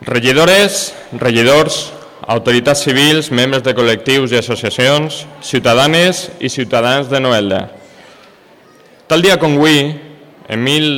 Regidores, regidors, autoritats civils, membres de col·lectius i associacions, ciutadanes i ciutadans de Novelda. Tal dia com avui, en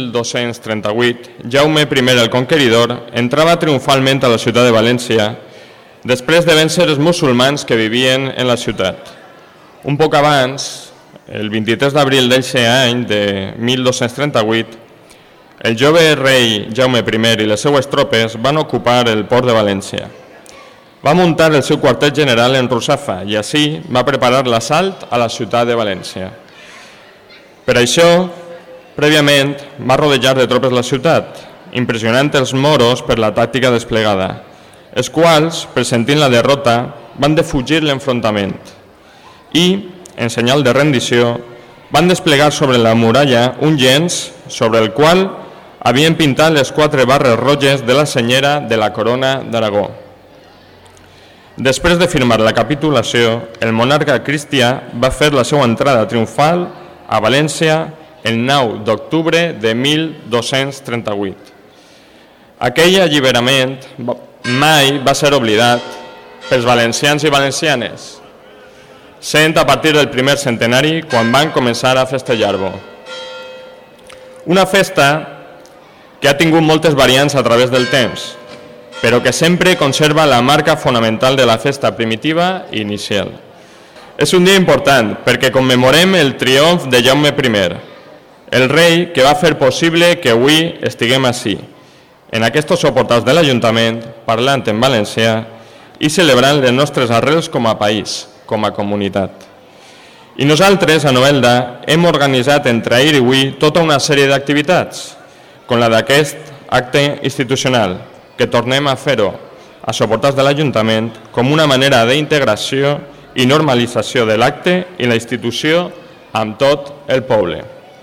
1238, Jaume I el Conqueridor entrava triomfalment a la ciutat de València després de vèncer els musulmans que vivien en la ciutat. Un poc abans, el 23 d'abril d'aquest any de 1238, el jove rei Jaume I i les seues tropes van ocupar el port de València. Va muntar el seu quartel general en Russafa i així va preparar l'assalt a la ciutat de València. Per això, prèviament, va rodejar de tropes la ciutat, impressionant els moros per la tàctica desplegada, els quals, pressentint la derrota, van defugir l'enfrontament i, en senyal de rendició, van desplegar sobre la muralla un llenç sobre el qual havien pintat les 4 barres roges de la senyera de la corona d'Aragó. Després de firmar la capitulació, el monarca cristià va fer la seva entrada triomfal a València el 9 d'octubre de 1238. Aquell alliberament mai va ser oblidat pels valencians i valencianes, sent a partir del primer centenari quan van començar a festejar-lo. Una festa que ha tingut moltes variants a través del temps, però que sempre conserva la marca fonamental de la festa primitiva i inicial. És un dia important perquè commemorem el triomf de Jaume I, el rei que va fer possible que avui estiguem ací, en aquests soportals de l'Ajuntament, parlant en valencià i celebrant les nostres arrels com a país, com a comunitat. I nosaltres, a Novelda, hem organitzat entre ahir i avui tota una sèrie d'activitats, com la d'aquest acte institucional, que tornem a fer-ho a soportals de l'Ajuntament com una manera d'integració i normalització de l'acte i la institució amb tot el poble.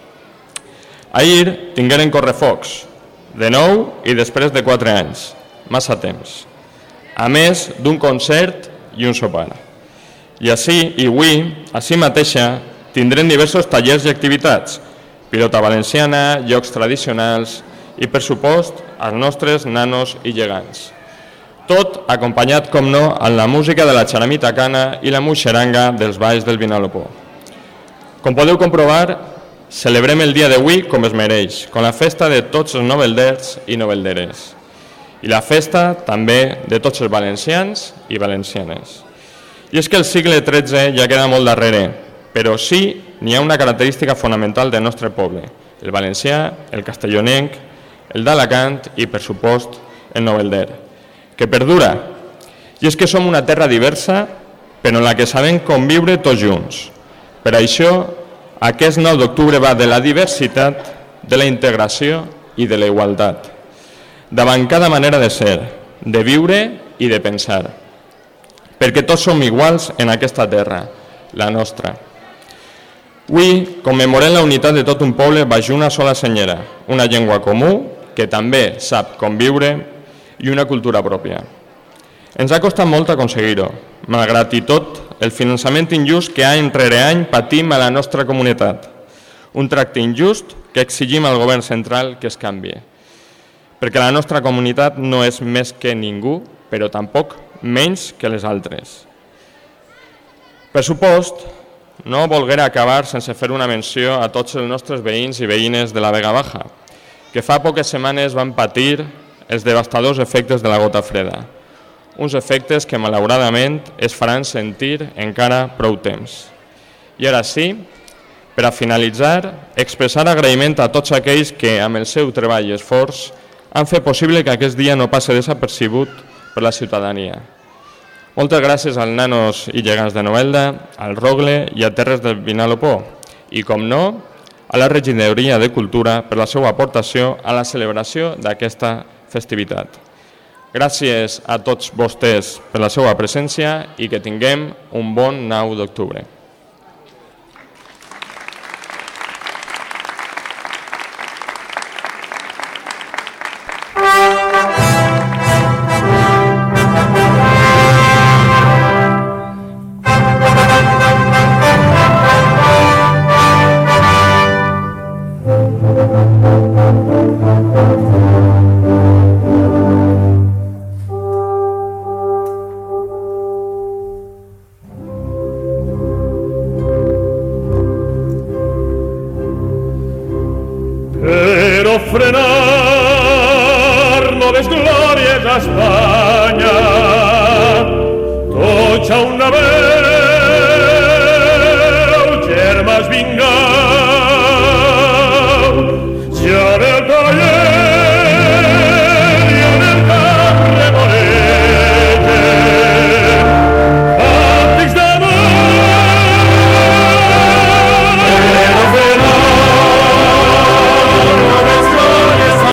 Ahir tingueren correfocs, de nou i després de 4 anys, massa temps, a més d'un concert i un sopar. I així, i avui, així mateixa, tindrem diversos tallers i activitats, pilota valenciana, jocs tradicionals i, per supost, els nostres nanos i gegants. Tot acompanyat, com no, amb la música de la xaramita cana i la muixeranga dels balls del Vinalopó. Com podeu comprovar, celebrem el dia d'avui com es mereix, com la festa de tots els novelders i novelderes, i la festa també de tots els valencians i valencianes. I és que el segle XIII ja queda molt darrere, però sí n'hi ha una característica fonamental del nostre poble, el valencià, el castellonenc, el d'Alacant i, per supost, el novelder, que perdura. I és que som una terra diversa, però en la que sabem conviure tots junts. Per això, aquest 9 d'octubre va de la diversitat, de la integració i de la igualtat, davant cada manera de ser, de viure i de pensar, perquè tots som iguals en aquesta terra, la nostra. Avui commemorem la unitat de tot un poble baix una sola senyera, una llengua comú que també sap conviure i una cultura pròpia. Ens ha costat molt aconseguir-ho, malgrat i tot el finançament injust que any rere any patim a la nostra comunitat. Un tracte injust que exigim al govern central que es canvi. Perquè la nostra comunitat no és més que ningú, però tampoc menys que les altres. Per supost, no volguera acabar sense fer una menció a tots els nostres veïns i veïnes de la Vega Baja, que fa poques setmanes van patir els devastadors efectes de la gota freda. Uns efectes que malauradament es faran sentir encara prou temps. I ara sí, per a finalitzar, expressar agraïment a tots aquells que, amb el seu treball i esforç, han fet possible que aquest dia no passi desapercebut per la ciutadania. Moltes gràcies als nanos i gegants de Novelda, al Rogle i a Terres del Vinalopó i, com no, a la Regidoria de Cultura per la seva aportació a la celebració d'aquesta festivitat. Gràcies a tots vostès per la seva presència i que tinguem un bon 9 d'octubre. Però frenar no les glòries d'Espanya, tots a una vez